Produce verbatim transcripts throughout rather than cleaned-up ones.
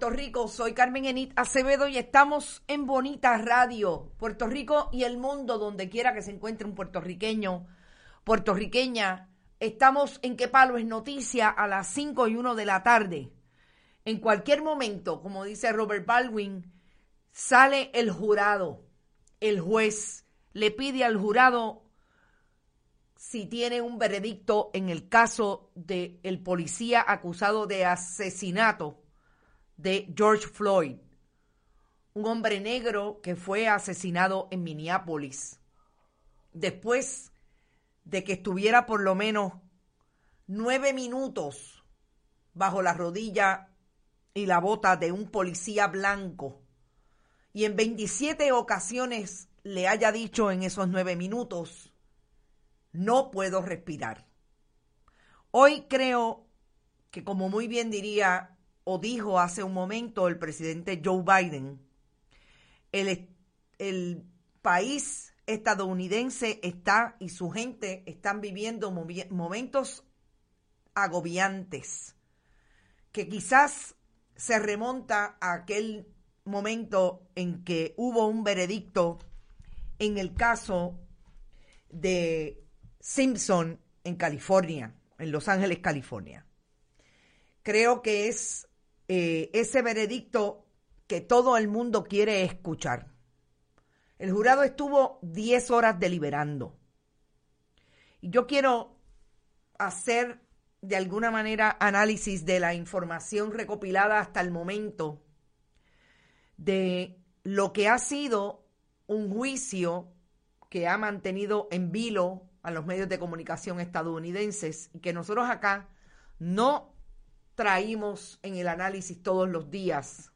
Puerto Rico. Soy Carmen Enit Acevedo y estamos en Bonita Radio. Puerto Rico y el mundo, donde quiera que se encuentre un puertorriqueño, puertorriqueña. Estamos en Qué Palo es Noticia a las cinco y uno de la tarde. En cualquier momento, como dice Robert Baldwin, sale el jurado. El juez le pide al jurado si tiene un veredicto en el caso del policía acusado de asesinato de George Floyd, un hombre negro que fue asesinado en Minneapolis, después de que estuviera por lo menos nueve minutos bajo la rodilla y la bota de un policía blanco, y en veintisiete ocasiones le haya dicho en esos nueve minutos, no puedo respirar. Hoy creo que, como muy bien diría o dijo hace un momento el presidente Joe Biden, el, el país estadounidense está y su gente están viviendo movi- momentos agobiantes, que quizás se remonta a aquel momento en que hubo un veredicto en el caso de Simpson en California, en Los Ángeles, California. Creo que es eh, ese veredicto que todo el mundo quiere escuchar. El jurado estuvo diez horas deliberando. Y yo quiero hacer de alguna manera análisis de la información recopilada hasta el momento de lo que ha sido un juicio que ha mantenido en vilo a los medios de comunicación estadounidenses y que nosotros acá no traímos en el análisis todos los días,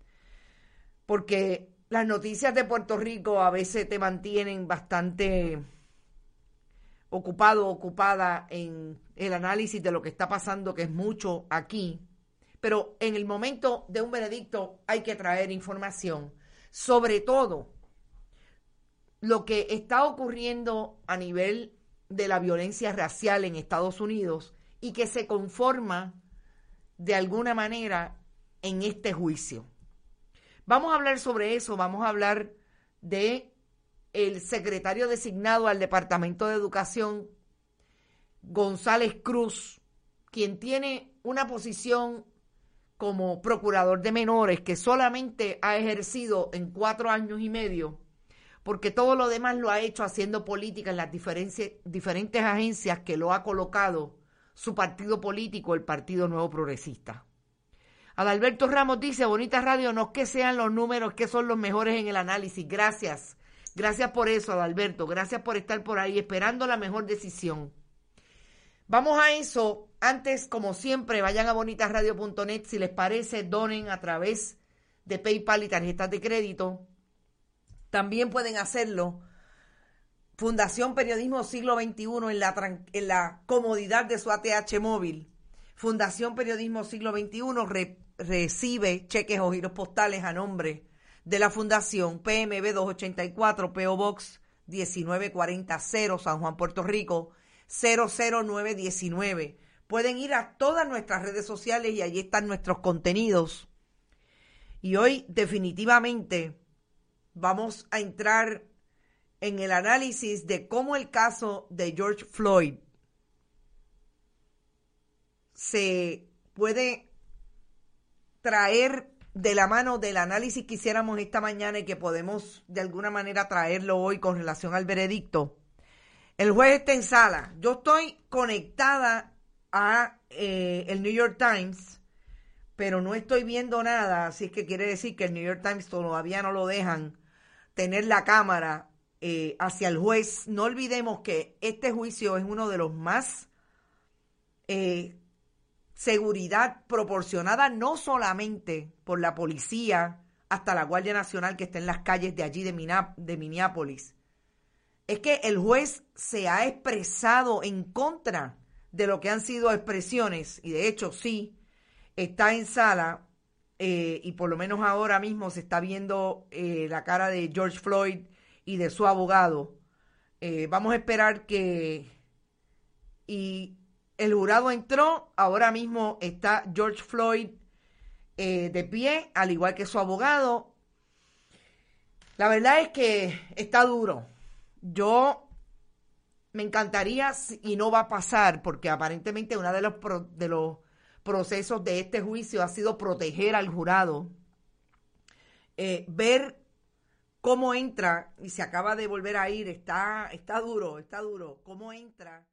porque las noticias de Puerto Rico a veces te mantienen bastante ocupado, ocupada en el análisis de lo que está pasando, que es mucho aquí, pero en el momento de un veredicto hay que traer información, sobre todo lo que está ocurriendo a nivel de la violencia racial en Estados Unidos y que se conforma de alguna manera en este juicio. Vamos a hablar sobre eso, vamos a hablar de el secretario designado al Departamento de Educación, González Cruz, quien tiene una posición como procurador de menores que solamente ha ejercido en cuatro años y medio, porque todo lo demás lo ha hecho haciendo política en las diferentes, diferentes agencias que lo ha colocado su partido político, el Partido Nuevo Progresista. Adalberto Ramos dice, Bonita Radio, no es que sean los números que son los mejores en el análisis. Gracias, gracias por eso, Adalberto, gracias por estar por ahí esperando la mejor decisión. Vamos a eso. Antes, como siempre, vayan a bonita radio punto net, si les parece, donen a través de PayPal y tarjetas de crédito. También pueden hacerlo Fundación Periodismo Siglo veintiuno en la, en la comodidad de su A T H móvil. Fundación Periodismo Siglo veintiuno re, recibe cheques o giros postales a nombre de la Fundación P M B doscientos ochenta y cuatro, P O Box diecinueve cuarenta cero, San Juan, Puerto Rico, cero cero nueve diecinueve. Pueden ir a todas nuestras redes sociales y allí están nuestros contenidos. Y hoy definitivamente vamos a entrar en el análisis de cómo el caso de George Floyd se puede traer de la mano del análisis que hiciéramos esta mañana y que podemos de alguna manera traerlo hoy con relación al veredicto. El juez está en sala. Yo estoy conectada a eh, el New York Times, pero no estoy viendo nada, así que quiere decir que el New York Times todavía no lo dejan tener la cámara eh, hacia el juez. No olvidemos que este juicio es uno de los más eh, seguridad proporcionada no solamente por la policía hasta la Guardia Nacional que está en las calles de allí de, Mina, de Minneapolis. Es que el juez se ha expresado en contra de lo que han sido expresiones, y de hecho sí, está en sala, eh, y por lo menos ahora mismo se está viendo eh, la cara de George Floyd y de su abogado. Eh, vamos a esperar que... Y el jurado entró, ahora mismo está George Floyd eh, de pie, al igual que su abogado. La verdad es que está duro. Yo me encantaría, y no va a pasar, porque aparentemente uno de los, pro, de los procesos de este juicio ha sido proteger al jurado, eh, ver cómo entra, y se acaba de volver a ir, está, está duro, está duro, cómo entra.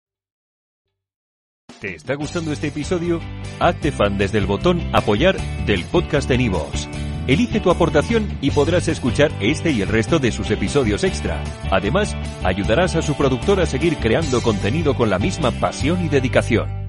¿Te está gustando este episodio? Hazte fan desde el botón Apoyar del podcast de Nivos. Elige tu aportación y podrás escuchar este y el resto de sus episodios extra. Además, ayudarás a su productor a seguir creando contenido con la misma pasión y dedicación.